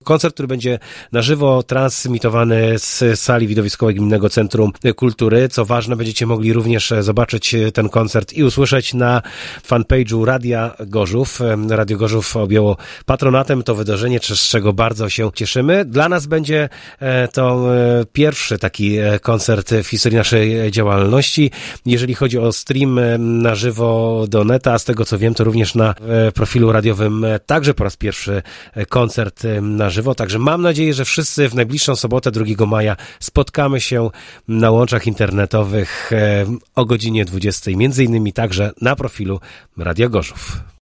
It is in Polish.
koncert, który będzie na żywo transmitowany z sali widowiskowej Gminnego Centrum Kultury. Co ważne, będziecie mogli również zobaczyć ten koncert i usłyszeć na fanpage'u Radia Gorzów. Radio Gorzów objęło patronatem to wydarzenie, z czego bardzo się cieszymy. Dla nas będzie to pierwszy taki koncert w historii naszej działalności. Jeżeli chodzi o stream na żywo do neta, z tego co wiem, to również na profilu radiowym także po raz pierwszy koncert na żywo. Także mam nadzieję, że wszyscy w najbliższą sobotę 2 maja spotkamy się na łączach internetowych o godzinie 20, między innymi także na profilu Radio Gorzów.